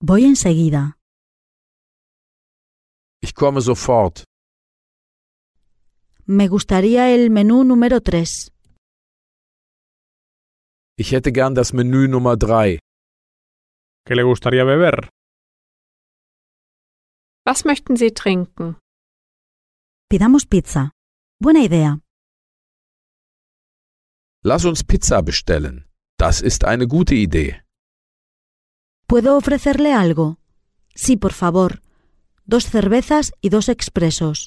Voy enseguida. Ich komme sofort. Me gustaría el menú número 3. Ich hätte gern das Menü Nummer 3. ¿Qué le gustaría beber? Was möchten Sie trinken? Pidamos pizza. Buena idea. Lass uns Pizza bestellen. Das ist eine gute Idee. ¿Puedo ofrecerle algo? Sí, por favor. 2 cervezas y 2 expresos.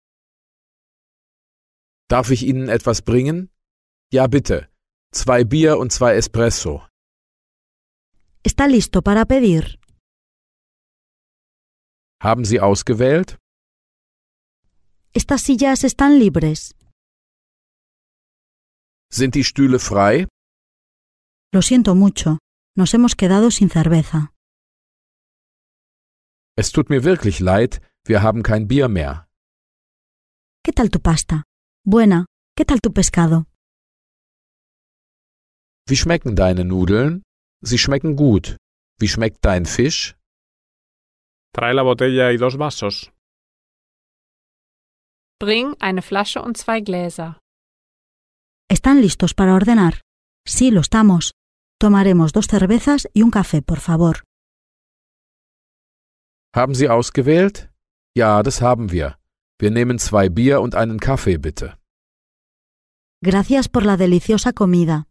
Darf ich Ihnen etwas bringen? Ja, bitte. 2 Bier und 2 Espresso. ¿Está listo para pedir? Haben Sie ausgewählt? Estas sillas están libres. Sind die Stühle frei? Lo siento mucho. Nos hemos quedado sin cerveza. Es tut mir wirklich leid, wir haben kein Bier mehr. ¿Qué tal tu pasta? Buena. ¿Qué tal tu pescado? Wie schmecken deine Nudeln? Sie schmecken gut. Wie schmeckt dein Fisch? Trae la botella y 2 vasos. Bring eine Flasche und 2 Gläser. ¿Están listos para ordenar? Sí, lo estamos. Tomaremos 2 cervezas y un café, por favor. Haben Sie ausgewählt? Ja, das haben wir. Wir nehmen 2 Bier und einen Kaffee, bitte. Gracias por la deliciosa comida.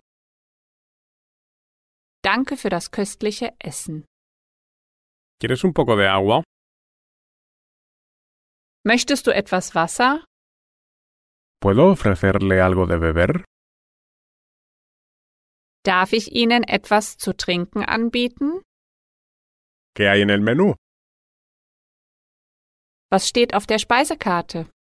Danke für das köstliche Essen. ¿Quieres un poco de agua? Möchtest du etwas Wasser? ¿Puedo ofrecerle algo de beber? Darf ich Ihnen etwas zu trinken anbieten? ¿Qué hay en el menú? Was steht auf der Speisekarte?